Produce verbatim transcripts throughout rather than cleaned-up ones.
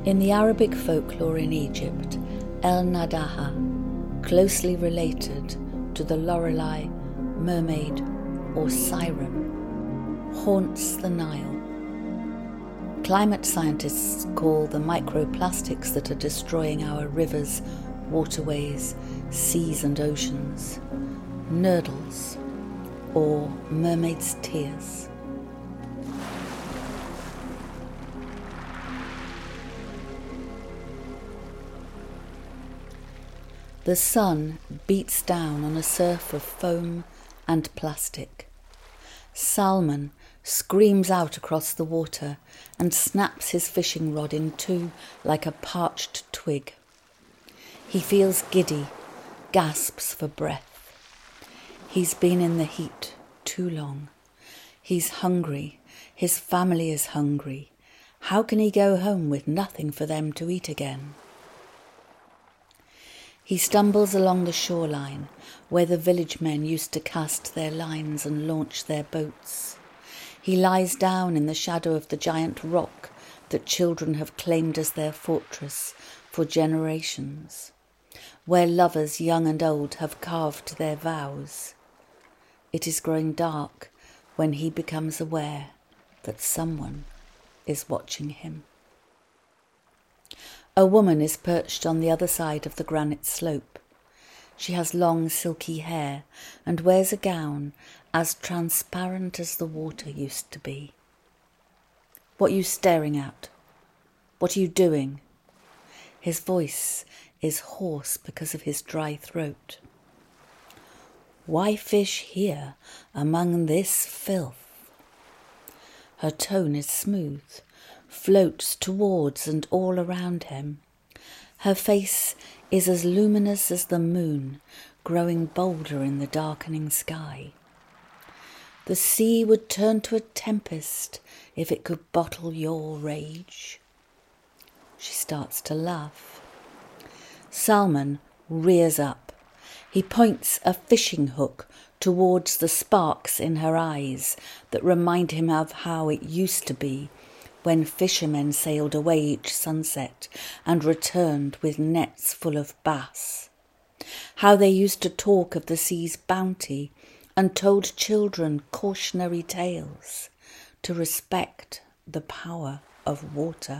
In the Arabic folklore in Egypt, El Nadaha, closely related to the Lorelei, mermaid or siren, haunts the Nile. Climate scientists call the microplastics that are destroying our rivers, waterways, seas and oceans nurdles or mermaid's tears. The sun beats down on a surf of foam and plastic. Salmon screams out across the water and snaps his fishing rod in two like a parched twig. He feels giddy, gasps for breath. He's been in the heat too long. He's hungry. His family is hungry. How can he go home with nothing for them to eat again? He stumbles along the shoreline where the village men used to cast their lines and launch their boats. He lies down in the shadow of the giant rock that children have claimed as their fortress for generations, where lovers young and old have carved their vows. It is growing dark when he becomes aware that someone is watching him. A woman is perched on the other side of the granite slope. She has long silky hair and wears a gown as transparent as the water used to be. What are you staring at? What are you doing? His voice is hoarse because of his dry throat. Why fish here among this filth? Her tone is smooth, floats towards and all around him. Her face is as luminous as the moon, growing bolder in the darkening sky. The sea would turn to a tempest if it could bottle your rage. She starts to laugh. Salmon rears up. He points a fishing hook towards the sparks in her eyes that remind him of how it used to be when fishermen sailed away each sunset and returned with nets full of bass. How they used to talk of the sea's bounty and told children cautionary tales to respect the power of water.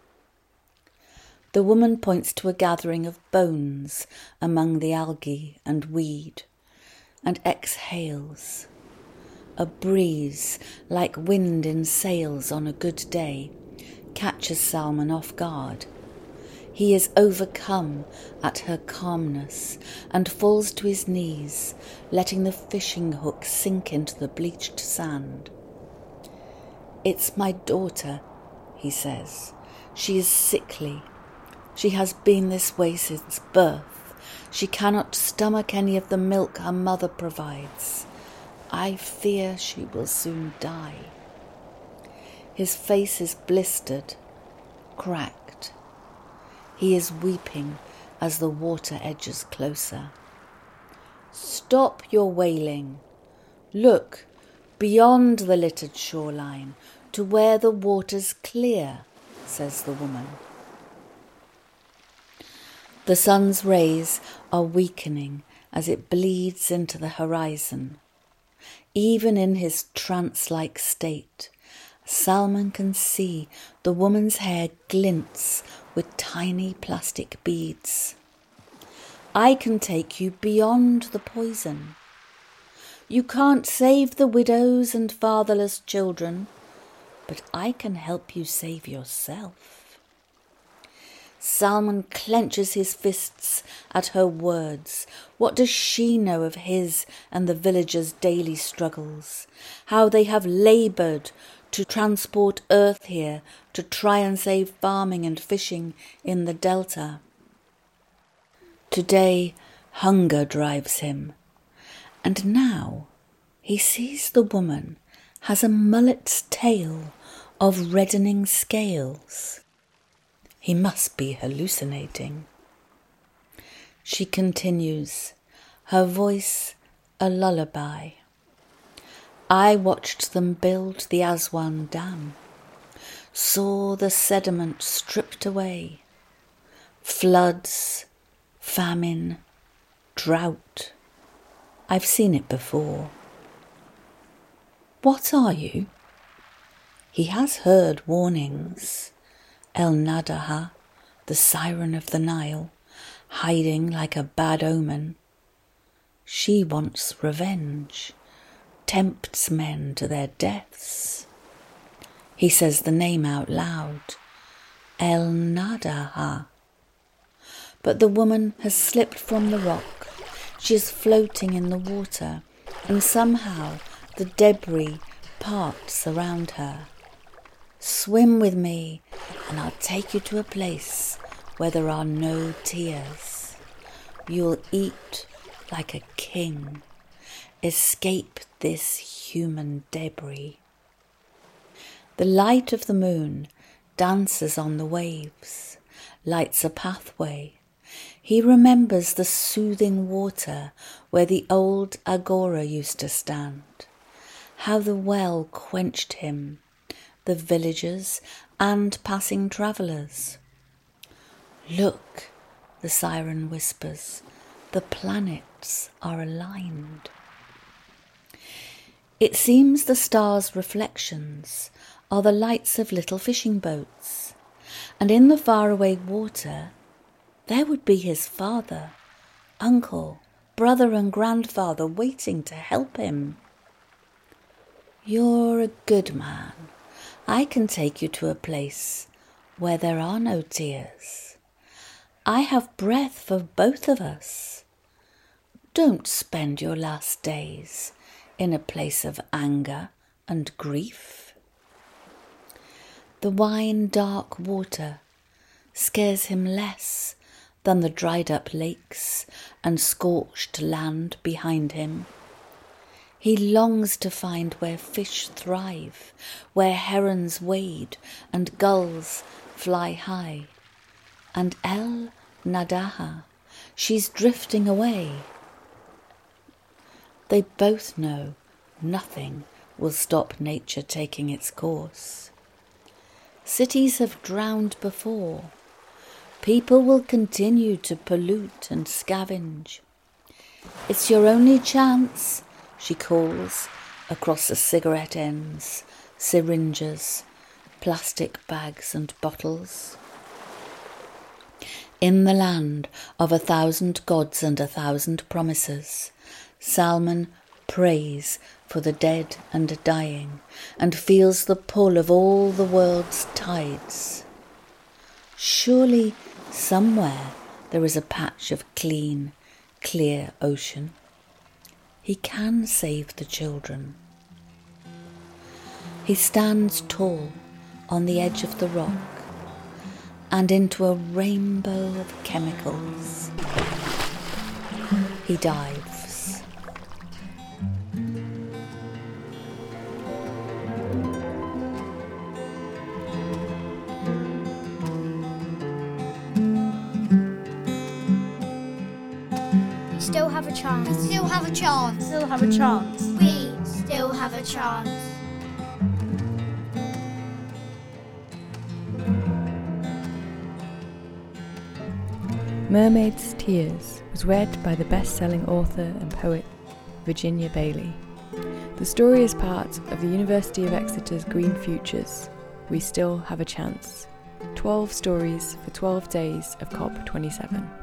The woman points to a gathering of bones among the algae and weed and exhales. A breeze, like wind in sails on a good day, catches Salmon off guard. He is overcome at her calmness and falls to his knees, letting the fishing hook sink into the bleached sand. It's my daughter, he says. She is sickly. She has been this way since birth. She cannot stomach any of the milk her mother provides. I fear she will soon die. His face is blistered, cracked. He is weeping as the water edges closer. Stop your wailing. Look beyond the littered shoreline to where the water's clear, says the woman. The sun's rays are weakening as it bleeds into the horizon. Even in his trance-like state, Salmon can see the woman's hair glints with tiny plastic beads. I can take you beyond the poison. You can't save the widows and fatherless children, but I can help you save yourself. Salmon clenches his fists at her words. What does she know of his and the villagers' daily struggles? How they have laboured to transport earth here to try and save farming and fishing in the delta. Today, hunger drives him. And now he sees the woman has a mullet's tail of reddening scales. He must be hallucinating. She continues, her voice a lullaby. I watched them build the Aswan Dam. saw the sediment stripped away. Floods, famine, drought. I've seen it before. What are you? He has heard warnings. El Nadaha, the siren of the Nile, hiding like a bad omen. She wants revenge, tempts men to their deaths. He says the name out loud, El Nadaha. But the woman has slipped from the rock. She is floating in the water, and somehow the debris parts around her. Swim with me, and I'll take you to a place where there are no tears. You'll eat like a king. Escape this human debris. The light of the moon dances on the waves, lights a pathway. He remembers the soothing water where the old agora used to stand, how the well quenched him, the villagers and passing travellers. Look, the siren whispers, the planets are aligned. It seems the stars' reflections are the lights of little fishing boats, and in the faraway water there would be his father, uncle, brother and grandfather waiting to help him. You're a good man. I can take you to a place where there are no tears. I have breath for both of us. Don't spend your last days in a place of anger and grief. The wine-dark water scares him less than the dried-up lakes and scorched land behind him. He longs to find where fish thrive, where herons wade and gulls fly high. And El Nadaha, she's drifting away. They both know nothing will stop nature taking its course. Cities have drowned before. People will continue to pollute and scavenge. It's your only chance, she calls across the cigarette ends, syringes, plastic bags and bottles. In the land of a thousand gods and a thousand promises, Salman prays for the dead and dying and feels the pull of all the world's tides. Surely somewhere there is a patch of clean, clear ocean. He can save the children. He stands tall on the edge of the rock and into a rainbow of chemicals he dives. We still have a chance. We still have a chance. Still have a chance. We still have a chance. Mermaid's Tears was read by the best-selling author and poet Virginia Bailey. The story is part of the University of Exeter's Green Futures, We Still Have a Chance. twelve stories for twelve days of COP twenty-seven.